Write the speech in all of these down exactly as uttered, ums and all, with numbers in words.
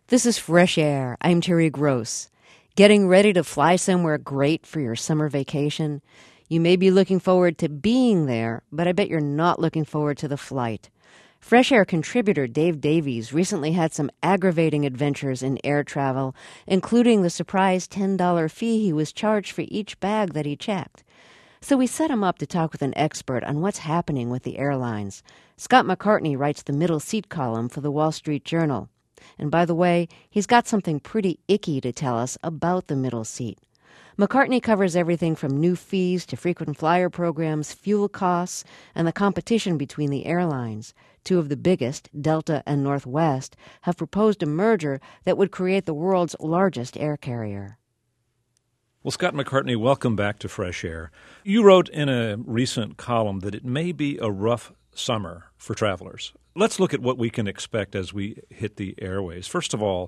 This is Fresh Air. I'm Terry Gross. Getting ready to fly somewhere great for your summer vacation? You may be looking forward to being there, but I bet you're not looking forward to the flight. Fresh Air contributor Dave Davies recently had some aggravating adventures in air travel, including the surprise ten dollars fee he was charged for each bag that he checked. So we set him up to talk with an expert on what's happening with the airlines. Scott McCartney writes the middle seat column for the Wall Street Journal. And by the way, he's got something pretty icky to tell us about the middle seat. McCartney covers everything from new fees to frequent flyer programs, fuel costs, and the competition between the airlines. Two of the biggest, Delta and Northwest, have proposed a merger that would create the world's largest air carrier. Well, Scott McCartney, welcome back to Fresh Air. You wrote in a recent column that it may be a rough summer for travelers. Let's look at what we can expect as we hit the airways. First of all,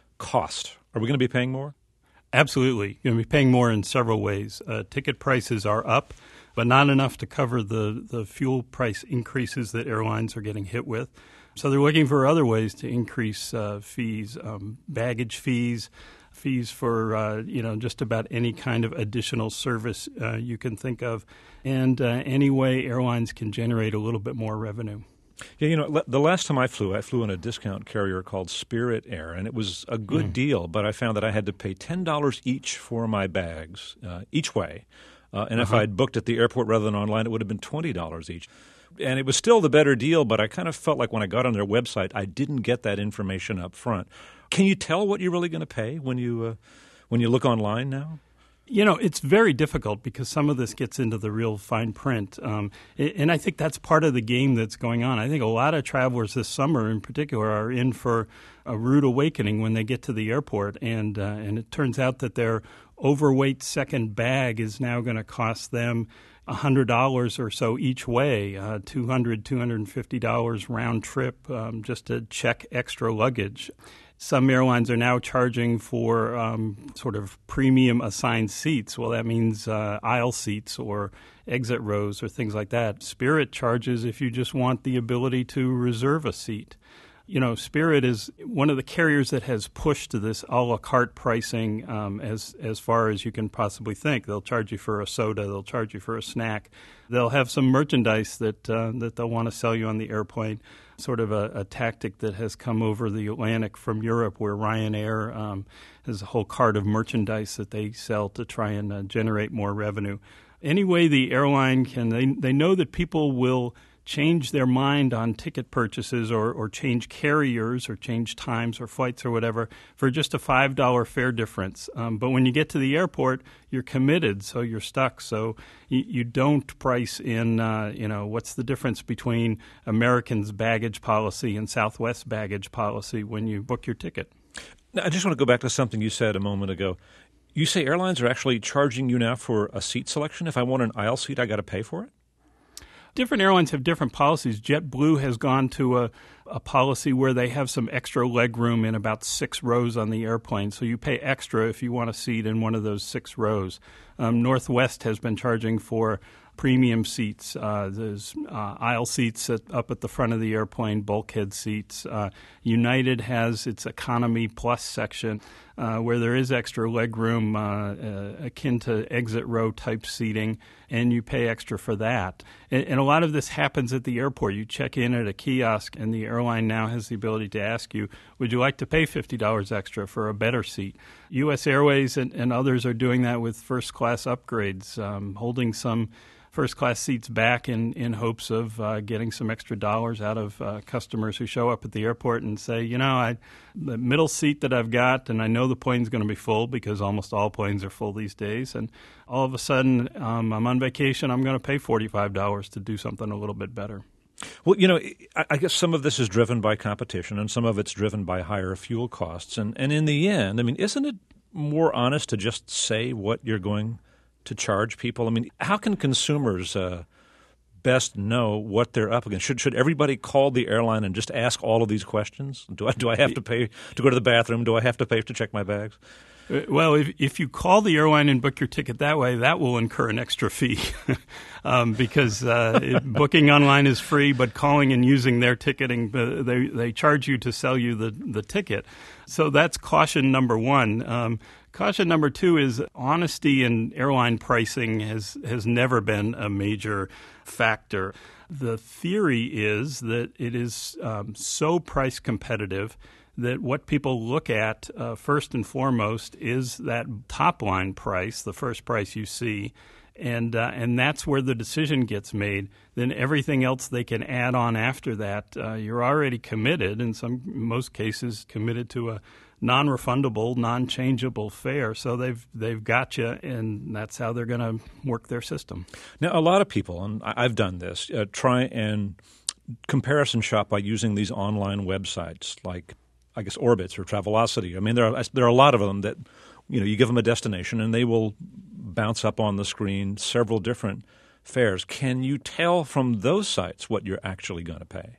cost. Are we going to be paying more? Absolutely. You're going to be paying more in several ways. Uh, ticket prices are up, but not enough to cover the, the fuel price increases that airlines are getting hit with. So they're looking for other ways to increase uh, fees, um, baggage fees, fees for uh, you know just about any kind of additional service uh, you can think of, and uh, any way airlines can generate a little bit more revenue. Yeah, you know, the last time I flew, I flew in a discount carrier called Spirit Air, and it was a good mm. deal, but I found that I had to pay ten dollars each for my bags, uh, each way. Uh, and uh-huh. if I had booked at the airport rather than online, it would have been twenty dollars each. And it was still the better deal, but I kind of felt like when I got on their website, I didn't get that information up front. Can you tell what you're really going to pay when you uh, when you look online now? You know, it's very difficult because some of this gets into the real fine print. Um, and I think that's part of the game that's going on. I think a lot of travelers this summer in particular are in for a rude awakening when they get to the airport. And, uh, and it turns out that their overweight second bag is now going to cost them one hundred dollars or so each way, uh, two hundred dollars, two hundred fifty dollars round trip um, just to check extra luggage. Some airlines are now charging for um, sort of premium assigned seats. Well, that means uh, aisle seats or exit rows or things like that. Spirit charges if you just want the ability to reserve a seat. You know, Spirit is one of the carriers that has pushed to this a la carte pricing um, as as far as you can possibly think. They'll charge you for a soda. They'll charge you for a snack. They'll have some merchandise that uh, that they'll want to sell you on the airplane, sort of a, a tactic that has come over the Atlantic from Europe, where Ryanair um, has a whole cart of merchandise that they sell to try and uh, generate more revenue. Any way the airline can, they, they know that people will change their mind on ticket purchases or, or change carriers or change times or flights or whatever for just a five dollars fare difference. Um, but when you get to the airport, you're committed, so you're stuck. So you, you don't price in, uh, you know, what's the difference between American's baggage policy and Southwest baggage policy when you book your ticket. Now, I just want to go back to something you said a moment ago. You say airlines are actually charging you now for a seat selection. If I want an aisle seat, I got to pay for it? Different airlines have different policies. JetBlue has gone to a, a policy where they have some extra leg room in about six rows on the airplane. So you pay extra if you want a seat in one of those six rows. Um, Northwest has been charging for premium seats. Uh, there's uh, aisle seats at, up at the front of the airplane, bulkhead seats. Uh, United has its Economy Plus section uh, where there is extra leg room uh, uh, akin to exit row type seating, and you pay extra for that. And, and a lot of this happens at the airport. You check in at a kiosk, and the airline now has the ability to ask you, would you like to pay fifty dollars extra for a better seat? U S Airways and, and others are doing that with first-class upgrades, um, holding some first-class seats back in, in hopes of uh, getting some extra dollars out of uh, customers who show up at the airport and say, you know, I the middle seat that I've got, and I know the plane's going to be full because almost all planes are full these days, and all of a sudden um, I'm on vacation, I'm going to pay forty-five dollars to do something a little bit better. Well, you know, I guess some of this is driven by competition and some of it's driven by higher fuel costs. And, and in the end, I mean, isn't it more honest to just say what you're going to charge people? I mean, how can consumers uh, best know what they're up against? Should should everybody call the airline and just ask all of these questions? Do I do I have to pay to go to the bathroom? Do I have to pay to check my bags? Well, if if you call the airline and book your ticket that way, that will incur an extra fee um, because uh, it, booking online is free, but calling and using their ticketing, uh, they they charge you to sell you the, the ticket. So that's caution number one. Um, caution number two is honesty in airline pricing has, has never been a major factor. The theory is that it is um, so price competitive that what people look at uh, first and foremost is that top line price, the first price you see, and uh, and that's where the decision gets made. Then everything else they can add on after that, uh, you're already committed, in some most cases committed to a non-refundable, non-changeable fare. So they've they've got you, and that's how they're going to work their system. Now, a lot of people, and I've done this, uh, try and comparison shop by using these online websites like, I guess, Orbitz or Travelocity. I mean, there are there are a lot of them that, you know, you give them a destination and they will bounce up on the screen several different fares. Can you tell from those sites what you're actually going to pay?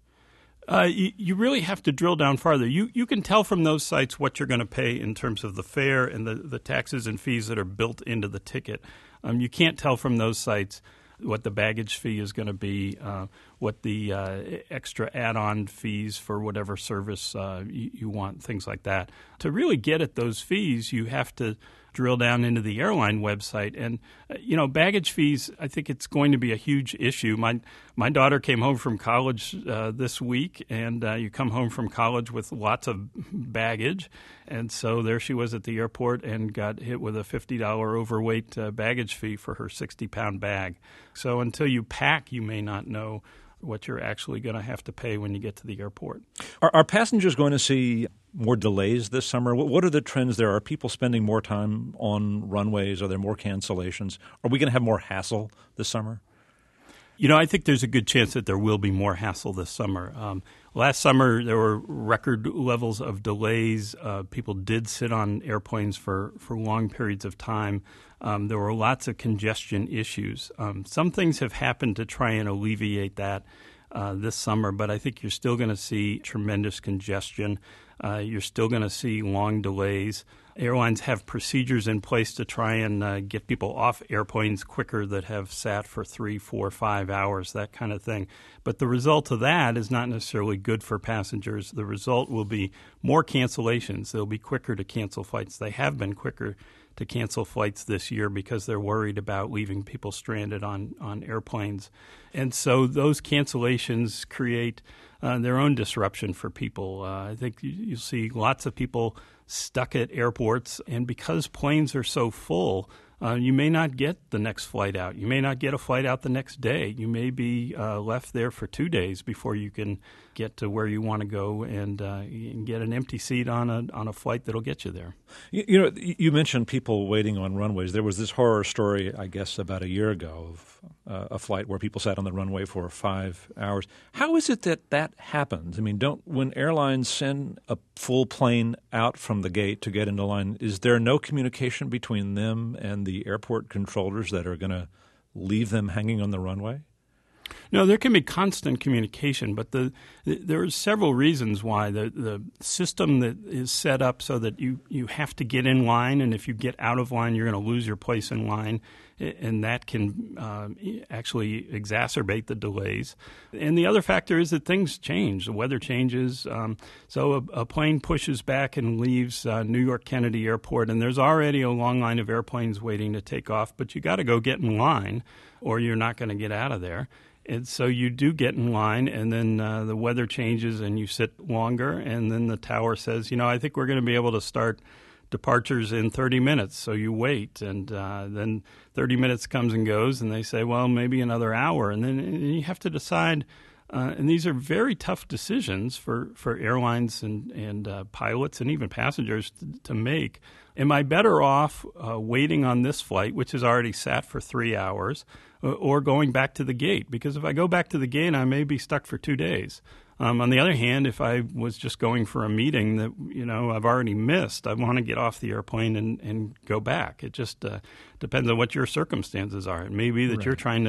Uh, you, you really have to drill down farther. You you can tell from those sites what you're going to pay in terms of the fare and the, the taxes and fees that are built into the ticket. Um, you can't tell from those sites what the baggage fee is going to be, uh, what the uh, extra add-on fees for whatever service uh, you, you want, things like that. To really get at those fees, you have to drill down into the airline website. And, uh, you know, baggage fees, I think it's going to be a huge issue. My my daughter came home from college uh, this week, and uh, you come home from college with lots of baggage. And so there she was at the airport and got hit with a fifty dollars overweight uh, baggage fee for her sixty-pound bag. So until you pack, you may not know what you're actually going to have to pay when you get to the airport. Are, are passengers going to see more delays this summer? What, what are the trends there? Are people spending more time on runways? Are there more cancellations? Are we going to have more hassle this summer? You know, I think there's a good chance that there will be more hassle this summer. Um, last summer, there were record levels of delays. Uh, people did sit on airplanes for, for long periods of time. Um, there were lots of congestion issues. Um, some things have happened to try and alleviate that uh, this summer, but I think you're still going to see tremendous congestion. Uh, you're still going to see long delays. Airlines have procedures in place to try and uh, get people off airplanes quicker that have sat for three, four, five hours, that kind of thing. But the result of that is not necessarily good for passengers. The result will be more cancellations. They'll be quicker to cancel flights. They have been quicker to cancel flights this year because they're worried about leaving people stranded on, on airplanes. And so those cancellations create uh, their own disruption for people. Uh, I think you, you'll see lots of people stuck at airports, and because planes are so full, uh, you may not get the next flight out. You may not get a flight out the next day. You may be uh, left there for two days before you can get to where you want to go and, uh, and get an empty seat on a on a flight that'll get you there. You, you know, you mentioned people waiting on runways. There was this horror story, I guess, about a year ago of uh, a flight where people sat on the runway for five hours. How is it that that happens? I mean, don't when airlines send a full plane out from the gate to get into line, is there no communication between them and the airport controllers that are going to leave them hanging on the runway? No, there can be constant communication, but the, the, there are several reasons why. The, the system that is set up so that you, you have to get in line, and if you get out of line, you're going to lose your place in line, and that can uh, actually exacerbate the delays. And the other factor is that things change. The weather changes. Um, so a, a plane pushes back and leaves uh, New York Kennedy Airport, and there's already a long line of airplanes waiting to take off, but you got to go get in line or you're not going to get out of there. And so you do get in line, and then uh, the weather changes and you sit longer, and then the tower says, you know, I think we're going to be able to start departures in thirty minutes. So you wait, and uh, then thirty minutes comes and goes, and they say, well, maybe another hour. And then and you have to decide, uh, and these are very tough decisions for, for airlines and, and uh, pilots and even passengers to, to make. Am I better off uh, waiting on this flight, which has already sat for three hours, or going back to the gate? Because if I go back to the gate, I may be stuck for two days. Um, on the other hand, if I was just going for a meeting that, you know, I've already missed, I want to get off the airplane and, and go back. It just uh, depends on what your circumstances are. It may be that right. you're trying to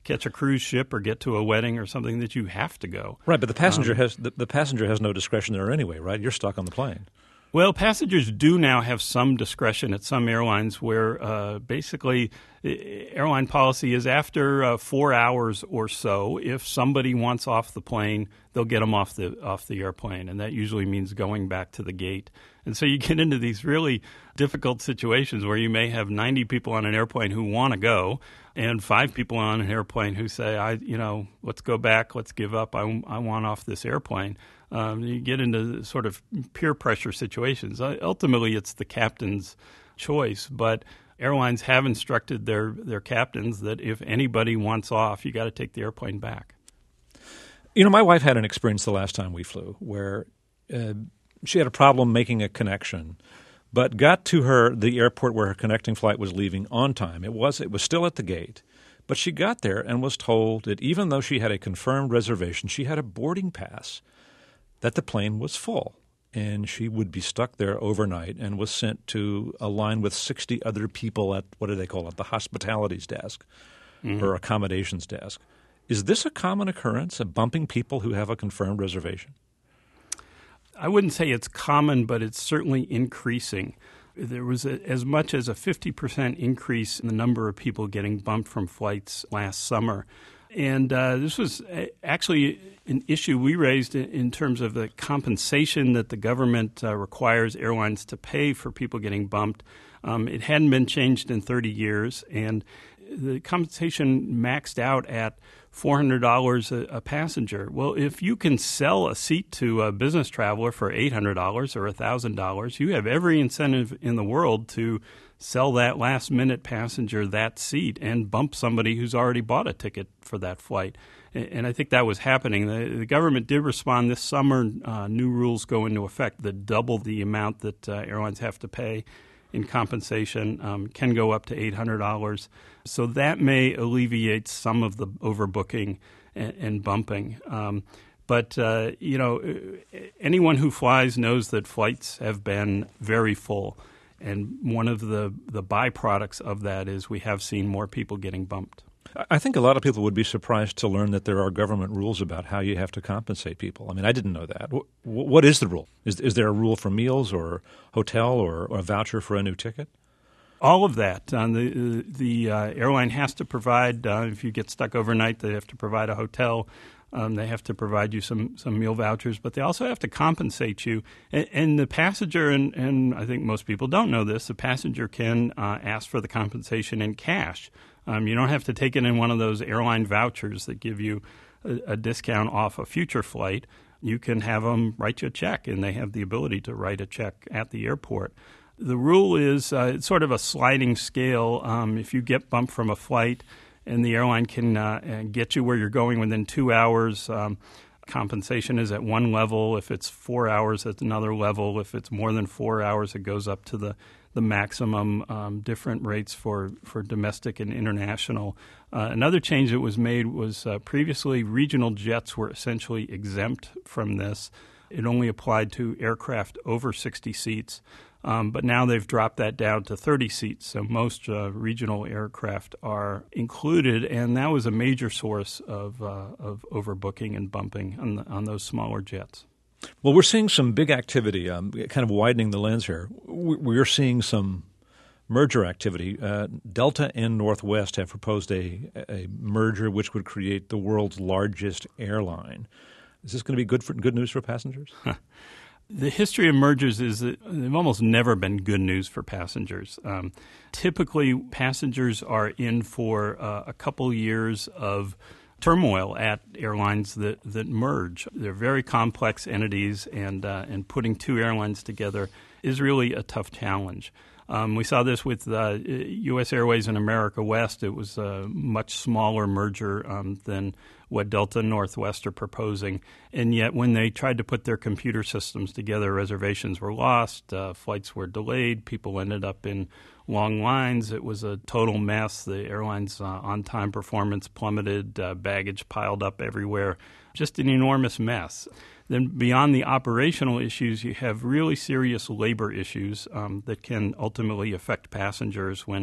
catch a cruise ship or get to a wedding or something that you have to go. Right, but the passenger Um, has the, the passenger has no discretion there anyway, right? You're stuck on the plane. Well, passengers do now have some discretion at some airlines where uh, basically airline policy is after uh, four hours or so, if somebody wants off the plane, they'll get them off the off the airplane, and that usually means going back to the gate. And so you get into these really difficult situations where you may have ninety people on an airplane who want to go and five people on an airplane who say, I, you know, let's go back, let's give up, I, I want off this airplane. Um, you get into sort of peer pressure situations. Uh, ultimately, it's the captain's choice, but airlines have instructed their, their captains that if anybody wants off, you got to take the airplane back. You know, my wife had an experience the last time we flew where uh, she had a problem making a connection, but got to her the airport where her connecting flight was leaving on time. It was it was still at the gate, but she got there and was told that even though she had a confirmed reservation, she had a boarding pass, that the plane was full, and she would be stuck there overnight and was sent to a line with sixty other people at, what do they call it, the hospitalities desk mm-hmm. or accommodations desk. Is this a common occurrence, of bumping people who have a confirmed reservation? I wouldn't say it's common, but it's certainly increasing. There was a, as much as a fifty percent increase in the number of people getting bumped from flights last summer. And uh, this was actually an issue we raised in terms of the compensation that the government uh, requires airlines to pay for people getting bumped. Um, it hadn't been changed in thirty years, and the compensation maxed out at four hundred dollars a, a passenger. Well, if you can sell a seat to a business traveler for eight hundred dollars or one thousand dollars, you have every incentive in the world to sell that last-minute passenger that seat and bump somebody who's already bought a ticket for that flight. And I think that was happening. The, the government did respond this summer. Uh, new rules go into effect that double the amount that uh, airlines have to pay in compensation, um, can go up to eight hundred dollars. So that may alleviate some of the overbooking and, and bumping. Um, but, uh, you know, anyone who flies knows that flights have been very full. And one of the, the byproducts of that is we have seen more people getting bumped. I think a lot of people would be surprised to learn that there are government rules about how you have to compensate people. I mean, I didn't know that. What is the rule? Is, is there a rule for meals or hotel or, or a voucher for a new ticket? All of that. Uh, the the uh, airline has to provide, uh, if you get stuck overnight, they have to provide a hotel. Um, they have to provide you some, some meal vouchers, but they also have to compensate you. And, and the passenger, and, and I think most people don't know this, the passenger can uh, ask for the compensation in cash. Um, you don't have to take it in one of those airline vouchers that give you a, a discount off a future flight. You can have them write you a check, and they have the ability to write a check at the airport. The rule is uh, it's sort of a sliding scale. Um, if you get bumped from a flight and the airline can uh, get you where you're going within two hours, um, compensation is at one level. If it's four hours, it's another level. If it's more than four hours, it goes up to the the maximum, um, different rates for, for domestic and international. Uh, another change that was made was uh, previously regional jets were essentially exempt from this. It only applied to aircraft over sixty seats, um, but now they've dropped that down to thirty seats. So most uh, regional aircraft are included, and that was a major source of, uh, of overbooking and bumping on, the, on those smaller jets. Well, we're seeing some big activity, um, kind of widening the lens here. We're seeing some merger activity. Uh, Delta and Northwest have proposed a, a merger which would create the world's largest airline. Is this going to be good for good news for passengers? The history of mergers is that they've almost never been good news for passengers. Um, typically, passengers are in for uh, a couple years of turmoil at airlines that, that merge. They're very complex entities, and uh, and putting two airlines together is really a tough challenge. Um, we saw this with uh, U S Airways and America West. It was a much smaller merger um, than what Delta and Northwest are proposing. And yet when they tried to put their computer systems together, reservations were lost, uh, flights were delayed, people ended up in long lines. It was a total mess. The airline's uh, on-time performance plummeted, uh, baggage piled up everywhere, just an enormous mess. Then beyond the operational issues, you have really serious labor issues um, that can ultimately affect passengers when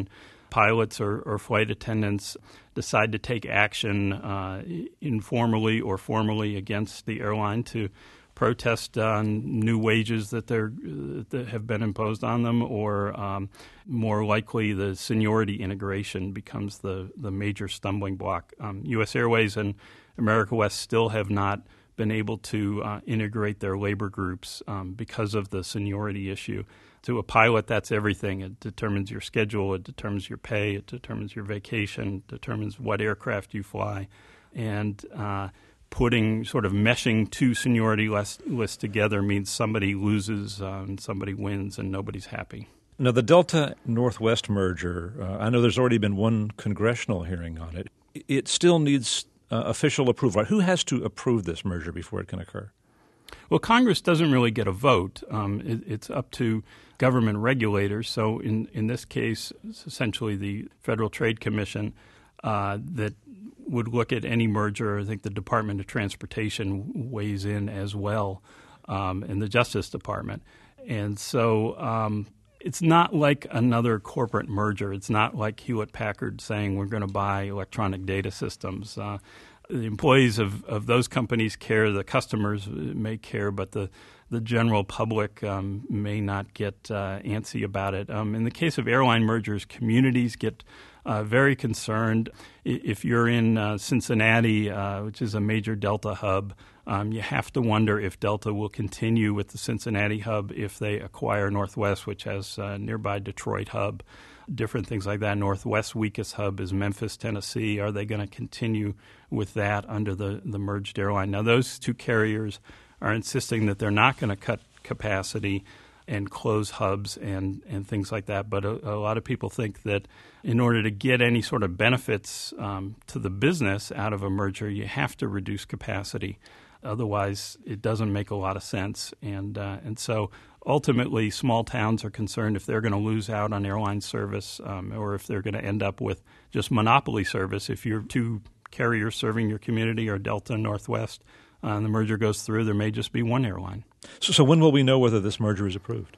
pilots or, or flight attendants decide to take action uh, informally or formally against the airline to protest on new wages that they're that have been imposed on them, or um, more likely the seniority integration becomes the, the major stumbling block. Um, U S Airways and America West still have not been able to uh, integrate their labor groups um, because of the seniority issue. To a pilot, that's everything. It determines your schedule, it determines your pay, it determines your vacation, it determines what aircraft you fly. And uh, putting, sort of meshing two seniority lists list together means somebody loses uh, and somebody wins and nobody's happy. Now, the Delta-Northwest merger, uh, I know there's already been one congressional hearing on it. It still needs uh, official approval. Who has to approve this merger before it can occur? Well, Congress doesn't really get a vote. Um, it, it's up to government regulators. So in, in this case, it's essentially the Federal Trade Commission uh, that would look at any merger. I think the Department of Transportation weighs in as well, um, and the Justice Department. And so um, it's not like another corporate merger. It's not like Hewlett-Packard saying we're going to buy electronic data systems. Uh, The employees of, of those companies care, the customers may care, but the, the general public um, may not get uh, antsy about it. Um, in the case of airline mergers, communities get uh, very concerned. If you're in uh, Cincinnati, uh, which is a major Delta hub, um, you have to wonder if Delta will continue with the Cincinnati hub if they acquire Northwest, which has a nearby Detroit hub. Different things like that. Northwest's weakest hub is Memphis, Tennessee. Are they going to continue with that under the, the merged airline? Now, those two carriers are insisting that they're not going to cut capacity and close hubs and, and things like that. But a, a lot of people think that in order to get any sort of benefits um, to the business out of a merger, you have to reduce capacity. Otherwise, it doesn't make a lot of sense. And uh, and so ultimately, small towns are concerned if they're going to lose out on airline service um, or if they're going to end up with just monopoly service. If you're two carriers serving your community, or Delta and Northwest, uh, and the merger goes through, there may just be one airline. So, so when will we know whether this merger is approved?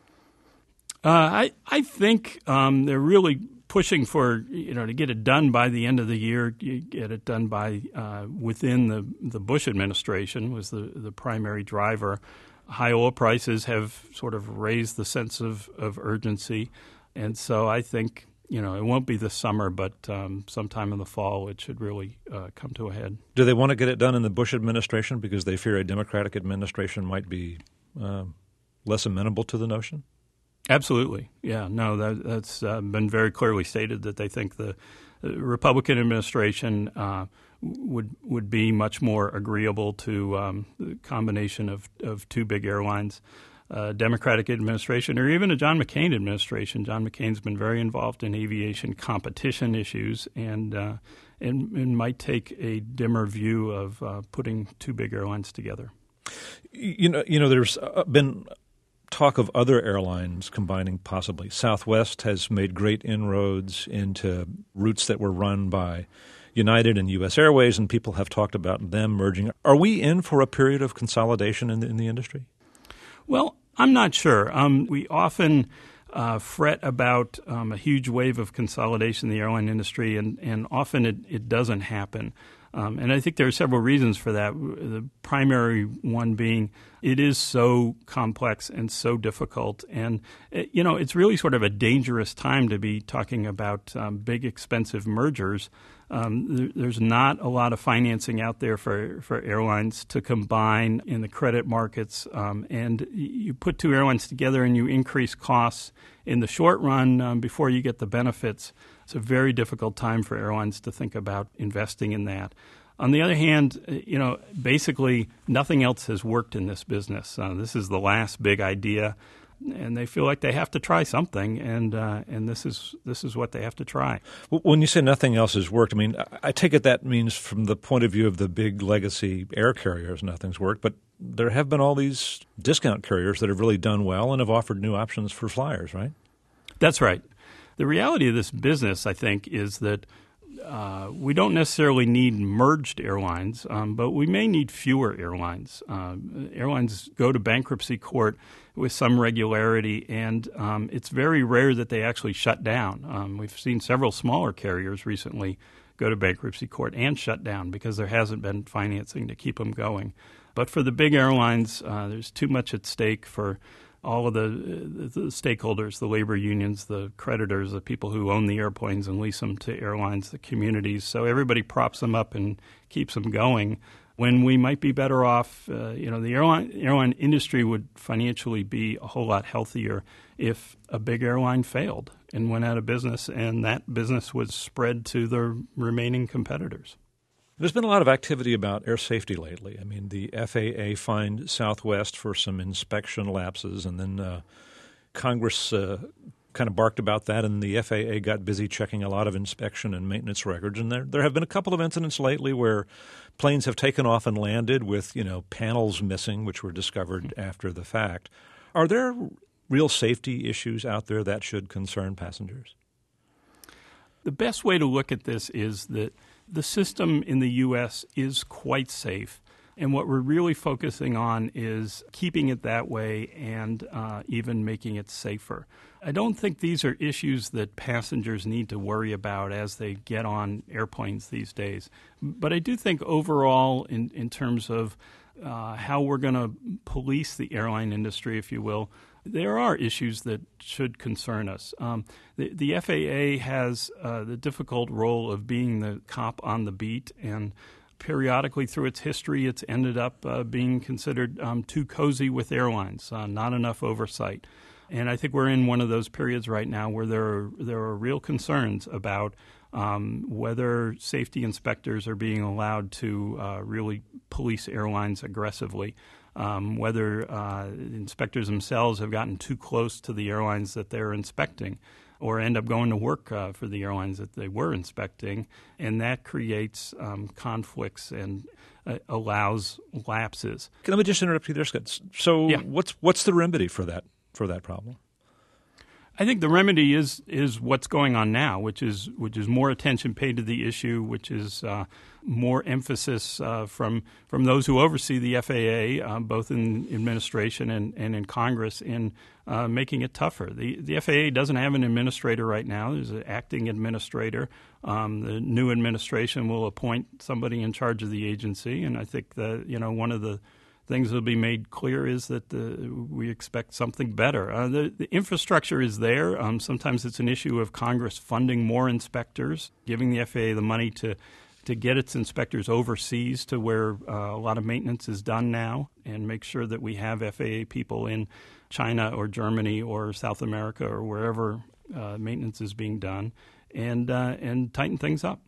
Uh, I I think um, they're really pushing for, you know, to get it done by the end of the year, you get it done by uh, within the, the Bush administration was the, the primary driver. High oil prices have sort of raised the sense of, of urgency. And so I think, you know, it won't be this summer, but um, sometime in the fall it should really uh, come to a head. Do they want to get it done in the Bush administration because they fear a Democratic administration might be uh, less amenable to the notion? Absolutely. Yeah, no, that, that's uh, been very clearly stated that they think the Republican administration uh, would would be much more agreeable to um, the combination of, of two big airlines. Uh, Democratic administration, or even a John McCain administration. John McCain's been very involved in aviation competition issues, and uh, and, and might take a dimmer view of uh, putting two big airlines together. You know, you know, there's been talk of other airlines combining possibly. Southwest has made great inroads into routes that were run by United and U S Airways, and people have talked about them merging. Are we in for a period of consolidation in the, in the industry? Well, I'm not sure. Um, we often uh, fret about um, a huge wave of consolidation in the airline industry, and, and often it, it doesn't happen. Um, and I think there are several reasons for that. The primary one being it is so complex and so difficult. And, it, you know, it's really sort of a dangerous time to be talking about um, big, expensive mergers. Um, there, there's not a lot of financing out there for, for airlines to combine in the credit markets. Um, and you put two airlines together and you increase costs in the short run um, before you get the benefits. It's a very difficult time for airlines to think about investing in that. On the other hand, you know, basically nothing else has worked in this business. Uh, this is the last big idea, and they feel like they have to try something, and uh, and this is this is what they have to try. When you say nothing else has worked, I mean, I take it that means from the point of view of the big legacy air carriers, nothing's worked, but there have been all these discount carriers that have really done well and have offered new options for flyers, right? That's right. The reality of this business, I think, is that uh, we don't necessarily need merged airlines, um, but we may need fewer airlines. Uh, airlines go to bankruptcy court with some regularity, and um, it's very rare that they actually shut down. Um, we've seen several smaller carriers recently go to bankruptcy court and shut down because there hasn't been financing to keep them going. But for the big airlines, uh, there's too much at stake for all of the, the stakeholders, the labor unions, the creditors, the people who own the airplanes and lease them to airlines, the communities. So everybody props them up and keeps them going when we might be better off. Uh, you know, the airline, airline industry would financially be a whole lot healthier if a big airline failed and went out of business, and that business was spread to the remaining competitors. There's been a lot of activity about air safety lately. I mean, the F A A fined Southwest for some inspection lapses, and then uh, Congress uh, kind of barked about that, and the F A A got busy checking a lot of inspection and maintenance records. And there there have been a couple of incidents lately where planes have taken off and landed with, you know, panels missing, which were discovered after the fact. Are there real safety issues out there that should concern passengers? The best way to look at this is that the system in the U S is quite safe, and what we're really focusing on is keeping it that way and uh, even making it safer. I don't think these are issues that passengers need to worry about as they get on airplanes these days. But I do think overall, in, in terms of uh, how we're going to police the airline industry, if you will, there are issues that should concern us. Um, the, the F A A has uh, the difficult role of being the cop on the beat, and periodically through its history, it's ended up uh, being considered um, too cozy with airlines, uh, not enough oversight. And I think we're in one of those periods right now where there are, there are real concerns about um, whether safety inspectors are being allowed to uh, really police airlines aggressively. Um, whether uh, inspectors themselves have gotten too close to the airlines that they're inspecting or end up going to work uh, for the airlines that they were inspecting, and that creates um, conflicts and uh, allows lapses. Let me just interrupt you there, Scott. So yeah. what's what's the remedy for that for that problem? I think the remedy is is what's going on now, which is which is more attention paid to the issue, which is uh, more emphasis uh, from from those who oversee the F A A, uh, both in administration and, and in Congress, in uh, making it tougher. The the F A A doesn't have an administrator right now. There's an acting administrator. Um, the new administration will appoint somebody in charge of the agency, and I think that, you know, one of the things that will be made clear is that the, we expect something better. Uh, the, the infrastructure is there. Um, sometimes it's an issue of Congress funding more inspectors, giving the F A A the money to, to get its inspectors overseas to where uh, a lot of maintenance is done now, and make sure that we have F A A people in China or Germany or South America or wherever uh, maintenance is being done, and uh, and tighten things up.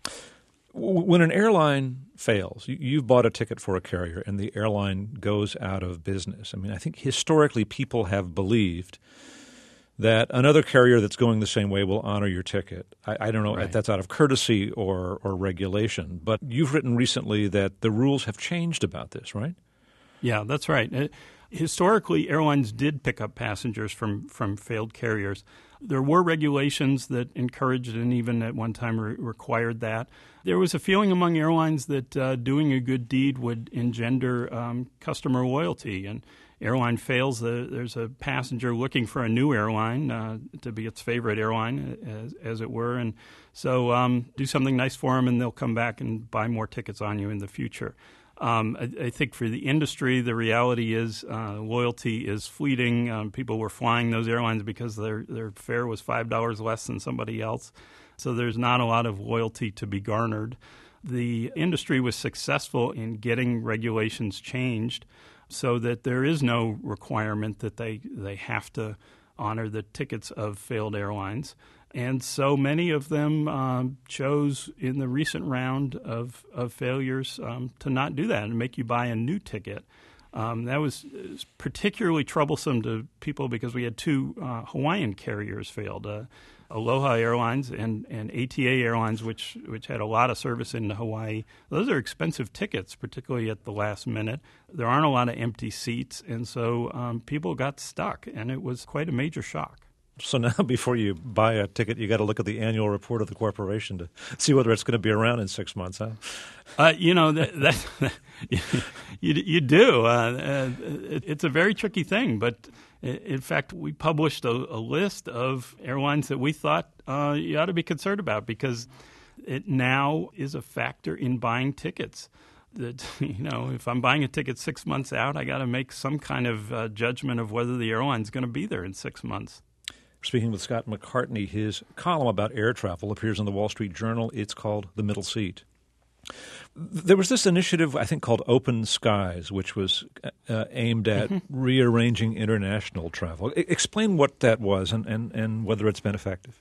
When an airline fails, you've bought a ticket for a carrier and the airline goes out of business. I mean, I think historically people have believed that another carrier that's going the same way will honor your ticket. I, I don't know Right. if that's out of courtesy or, or regulation, but you've written recently that the rules have changed about this, right? Yeah, that's right. Uh, historically, airlines did pick up passengers from, from failed carriers. There were regulations that encouraged and even at one time re- required that. There was a feeling among airlines that uh, doing a good deed would engender um, customer loyalty. And airline fails, uh, there's a passenger looking for a new airline uh, to be its favorite airline, as, as it were. And so um, do something nice for them, and they'll come back and buy more tickets on you in the future. Um, I, I think for the industry, the reality is uh, loyalty is fleeting. Um, people were flying those airlines because their their fare was five dollars less than somebody else. So there's not a lot of loyalty to be garnered. The industry was successful in getting regulations changed so that there is no requirement that they, they have to honor the tickets of failed airlines. And so many of them um, chose in the recent round of, of failures um, to not do that and make you buy a new ticket. Um, that was particularly troublesome to people because we had two uh, Hawaiian carriers failed, uh, Aloha Airlines and, and A T A Airlines, which which had a lot of service into Hawaii. Those are expensive tickets, particularly at the last minute. There aren't a lot of empty seats, and so um, people got stuck, and it was quite a major shock. So now before you buy a ticket, you got to look at the annual report of the corporation to see whether it's going to be around in six months, huh? Uh, you know, that, that you, you do. Uh, uh, it, it's a very tricky thing. But in fact, we published a, a list of airlines that we thought uh, you ought to be concerned about because it now is a factor in buying tickets. That, you know, if I'm buying a ticket six months out, I got to make some kind of uh, judgment of whether the airline's going to be there in six months. Speaking with Scott McCartney, his column about air travel appears in the Wall Street Journal. It's called The Middle Seat. There was this initiative, I think, called Open Skies, which was uh, aimed at mm-hmm. rearranging international travel. I- explain what that was and, and, and whether it's been effective.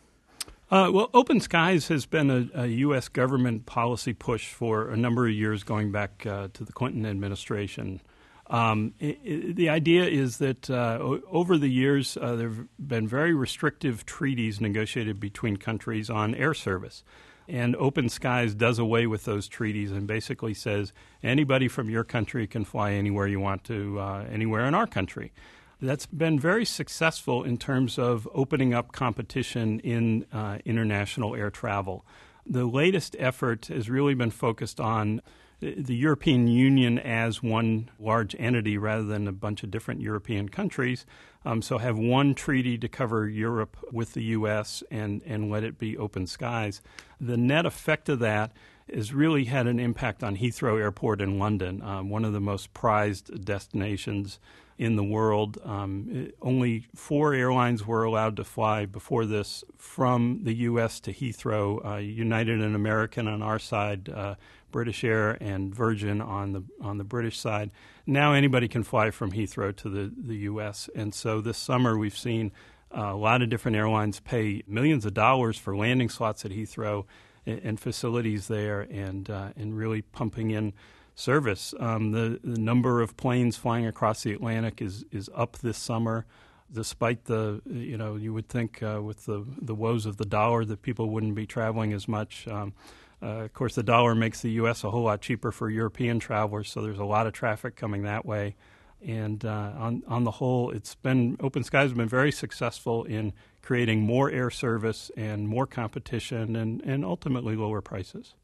Uh, well, Open Skies has been a, a U S government policy push for a number of years going back uh, to the Clinton administration. Um, it, it, the idea is that uh, o- over the years, uh, there have been very restrictive treaties negotiated between countries on air service. And Open Skies does away with those treaties and basically says anybody from your country can fly anywhere you want to, uh, anywhere in our country. That's been very successful in terms of opening up competition in uh, international air travel. The latest effort has really been focused on the European Union as one large entity rather than a bunch of different European countries. Um, so have one treaty to cover Europe with the U S and, and let it be open skies. The net effect of that has really had an impact on Heathrow Airport in London, um, one of the most prized destinations in the world. Um, it, only four airlines were allowed to fly before this from the U S to Heathrow, uh, United and American on our side, uh, British Air and Virgin on the on the British side. Now anybody can fly from Heathrow to the, the U S. And so this summer we've seen uh, a lot of different airlines pay millions of dollars for landing slots at Heathrow and, and facilities there and, uh, and really pumping in service. Um, the, the number of planes flying across the Atlantic is, is up this summer, despite the, you know, you would think uh, with the, the woes of the dollar that people wouldn't be traveling as much. Um, uh, of course, the dollar makes the U S a whole lot cheaper for European travelers, so there's a lot of traffic coming that way. And uh, on, on the whole, it's been, Open Skies has been very successful in creating more air service and more competition and, and ultimately lower prices.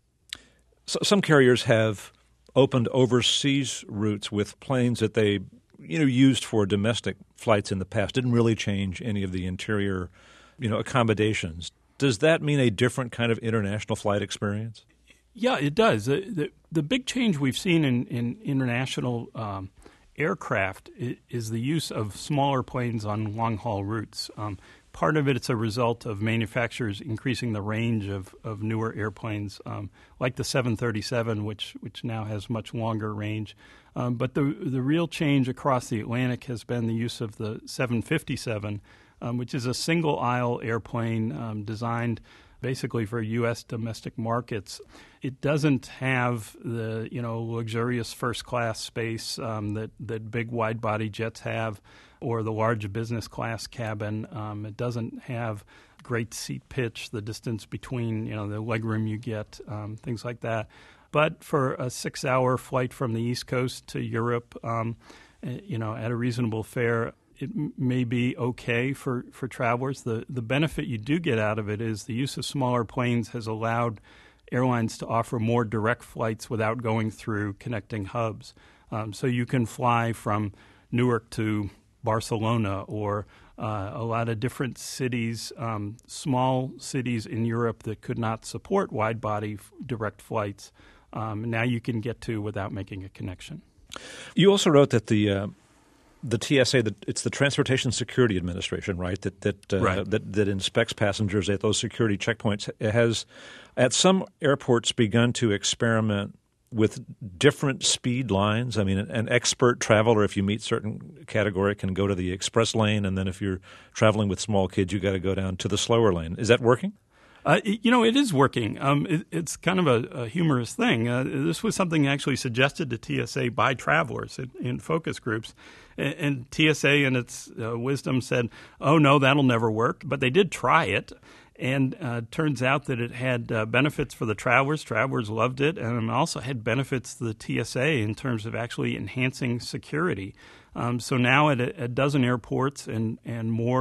So some carriers have opened overseas routes with planes that they, you know, used for domestic flights in the past. Didn't really change any of the interior, you know, accommodations. Does that mean a different kind of international flight experience? Yeah, it does. The, the, the big change we've seen in, in international um, aircraft is, is the use of smaller planes on long-haul routes. Um, Part of it, it's a result of manufacturers increasing the range of, of newer airplanes, um, like the seven thirty-seven, which which now has much longer range. Um, but the the real change across the Atlantic has been the use of the seven fifty-seven, um, which is a single-aisle airplane um, designed basically for U S domestic markets. It doesn't have the you know luxurious first-class space um, that that big wide-body jets have, or the large business class cabin. Um, it doesn't have great seat pitch, the distance between, you know, the legroom you get, um, things like that. But for a six-hour flight from the East Coast to Europe, um, you know, at a reasonable fare, it m- may be okay for, for travelers. The, the benefit you do get out of it is the use of smaller planes has allowed airlines to offer more direct flights without going through connecting hubs. Um, so you can fly from Newark to Barcelona or uh, a lot of different cities, um, small cities in Europe that could not support wide-body f- direct flights. Um, now you can get to without making a connection. You also wrote that the uh, the T S A, that it's the Transportation Security Administration, right? That that, uh, right. that that inspects passengers at those security checkpoints. It has at some airports begun to experiment with different speed lines. I mean, an expert traveler, if you meet certain category, can go to the express lane, and then if you're traveling with small kids, you got to go down to the slower lane. Is that working? Uh, you know, it is working. Um, it, it's kind of a, a humorous thing. Uh, this was something actually suggested to T S A by travelers in, in focus groups. And, and T S A, in its uh, wisdom, said, oh, no, that'll never work. But they did try it. And uh, turns out that it had uh, benefits for the travelers. Travelers loved it. And it also had benefits to the T S A in terms of actually enhancing security. Um, so now at a, a dozen airports and, and more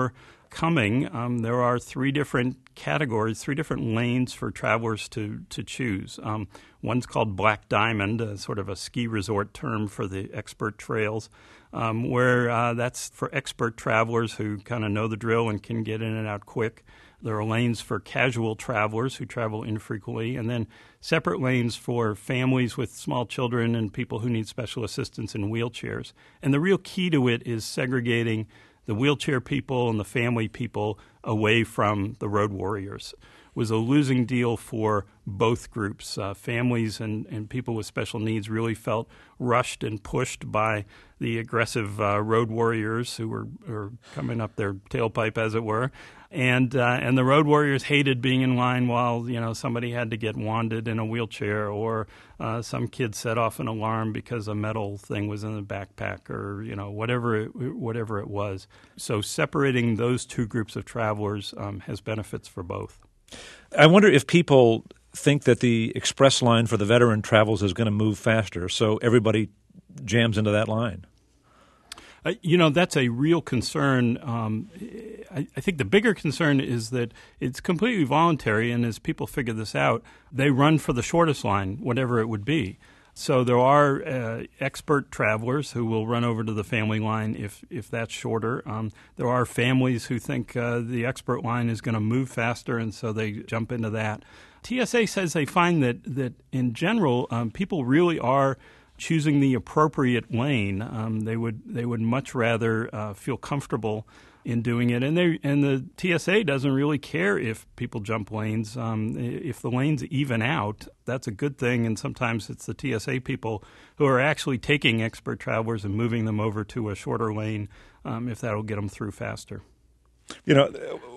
coming, um, there are three different categories, three different lanes for travelers to, to choose. Um, one's called Black Diamond, uh, sort of a ski resort term for the expert trails, um, where uh, that's for expert travelers who kind of know the drill and can get in and out quick. There are lanes for casual travelers who travel infrequently, and then separate lanes for families with small children and people who need special assistance in wheelchairs. And the real key to it is segregating the wheelchair people and the family people away from the road warriors. It was a losing deal for both groups. Uh, families and, and people with special needs really felt rushed and pushed by the aggressive uh, road warriors who were, were coming up their tailpipe, as it were. And uh, and the road warriors hated being in line while, you know, somebody had to get wanded in a wheelchair, or uh, some kid set off an alarm because a metal thing was in the backpack, or, you know, whatever it, whatever it was. So separating those two groups of travelers um, has benefits for both. I wonder if people think that the express line for the veteran travels is going to move faster, so everybody jams into that line. Uh, you know, that's a real concern. Um, I, I think the bigger concern is that it's completely voluntary, and as people figure this out, they run for the shortest line, whatever it would be. So there are uh, expert travelers who will run over to the family line if, if that's shorter. Um, there are families who think uh, the expert line is going to move faster, and so they jump into that. T S A says they find that, that in general, um, people really are choosing the appropriate lane. Um, they would they would much rather uh, feel comfortable in doing it, and they and the T S A doesn't really care if people jump lanes. Um, if the lanes even out, that's a good thing. And sometimes it's the T S A people who are actually taking expert travelers and moving them over to a shorter lane, um, if that'll get them through faster. You know,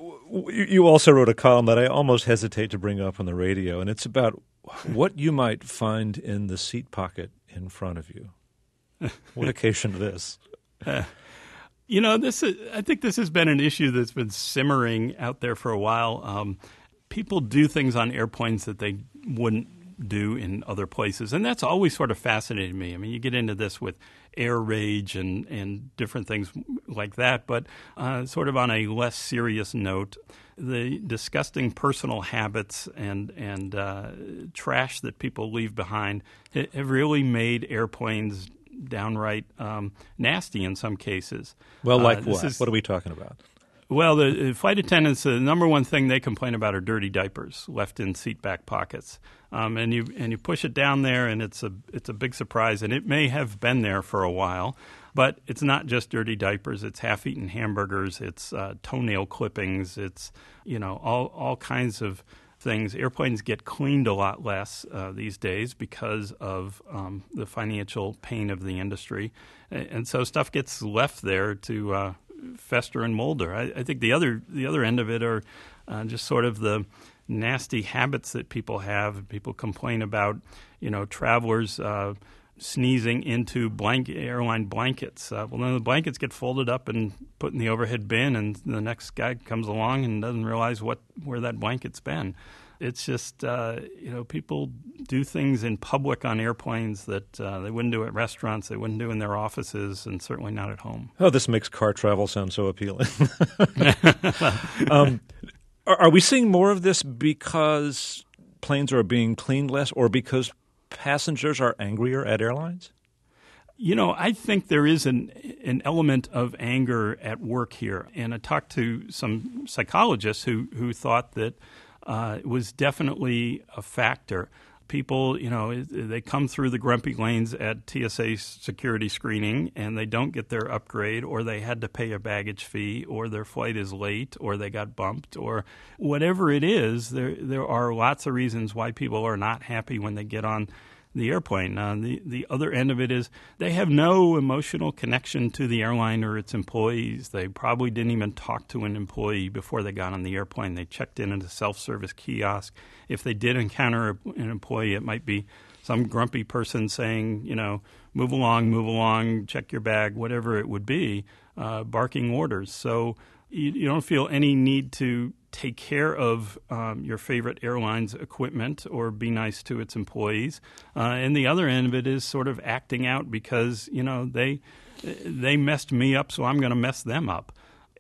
you also wrote a column that I almost hesitate to bring up on the radio, and it's about what you might find in the seat pocket in front of you. What occasioned this? Uh, you know, this is, I think this has been an issue that's been simmering out there for a while. Um, people do things on airplanes that they wouldn't do in other places, and that's always sort of fascinated me. I mean, you get into this with air rage and, and different things like that, but uh, sort of on a less serious note, the disgusting personal habits and and uh, trash that people leave behind have really made airplanes downright um, nasty in some cases. Well, like uh, what? Is, what are we talking about? Well, the flight attendants, the number one thing they complain about are dirty diapers left in seat back pockets. Um, and you and you push it down there, and it's a it's a big surprise. And it may have been there for a while, but it's not just dirty diapers. It's half-eaten hamburgers. It's uh, toenail clippings. It's, you know, all all kinds of things. Airplanes get cleaned a lot less uh, these days because of um, the financial pain of the industry, and so stuff gets left there to uh, fester and molder. I, I think the other the other end of it are uh, just sort of the nasty habits that people have. People complain about, you know, travelers uh, sneezing into blanket, airline blankets. Uh, well, then the blankets get folded up and put in the overhead bin, and the next guy comes along and doesn't realize what where that blanket's been. It's just, uh, you know, people do things in public on airplanes that uh, they wouldn't do at restaurants, they wouldn't do in their offices, and certainly not at home. Oh, this makes car travel sound so appealing. um, are, are we seeing more of this because planes are being cleaned less, or because passengers are angrier at airlines? You know, I think there is an an element of anger at work here. And I talked to some psychologists who, who thought that uh, it was definitely a factor. People, you know, they come through the grumpy lanes at T S A security screening, and they don't get their upgrade, or they had to pay a baggage fee, or their flight is late, or they got bumped, or whatever it is. There there are lots of reasons why people are not happy when they get on the airplane. Uh, the, the other end of it is they have no emotional connection to the airline or its employees. They probably didn't even talk to an employee before they got on the airplane. They checked in at a self-service kiosk. If they did encounter an employee, it might be some grumpy person saying, you know, move along, move along, check your bag, whatever it would be, uh, barking orders. So you, you don't feel any need to take care of um, your favorite airline's equipment or be nice to its employees. Uh, and the other end of it is sort of acting out because, you know, they they messed me up, so I'm going to mess them up.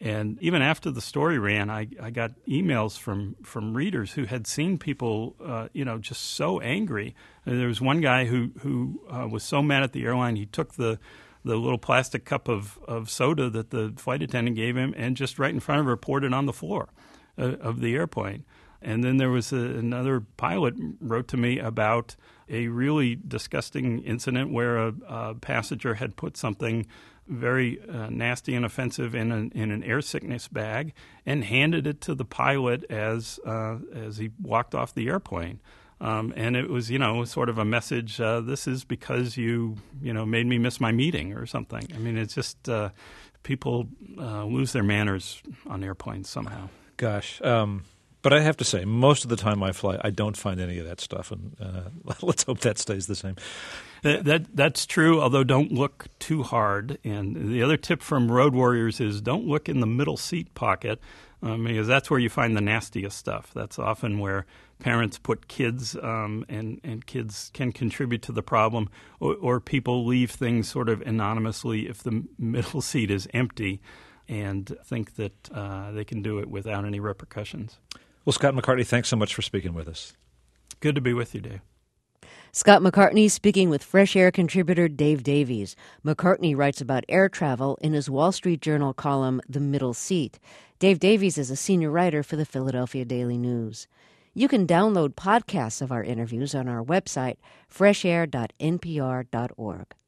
And even after the story ran, I, I got emails from, from readers who had seen people, uh, you know, just so angry. And there was one guy who who uh, was so mad at the airline, he took the the little plastic cup of, of soda that the flight attendant gave him and just right in front of her poured it on the floor uh, of the airplane. And then there was a, another pilot wrote to me about a really disgusting incident where a, a passenger had put something very uh, nasty and offensive in an, in an air sickness bag and handed it to the pilot as uh, as he walked off the airplane. Um, and it was, you know, sort of a message, uh, this is because you, you know, made me miss my meeting or something. I mean, it's just uh, people uh, lose their manners on airplanes somehow. Gosh. Um, but I have to say, most of the time I fly, I don't find any of that stuff. And uh, let's hope that stays the same. That, that That's true, although don't look too hard. And the other tip from Road Warriors is don't look in the middle seat pocket um, because that's where you find the nastiest stuff. That's often where parents put kids um, and, and kids can contribute to the problem, or, or people leave things sort of anonymously if the middle seat is empty and think that uh, they can do it without any repercussions. Well, Scott McCartney, thanks so much for speaking with us. Good to be with you, Dave. Scott McCartney speaking with Fresh Air contributor Dave Davies. McCartney writes about air travel in his Wall Street Journal column, The Middle Seat. Dave Davies is a senior writer for the Philadelphia Daily News. You can download podcasts of our interviews on our website, fresh air dot n p r dot org.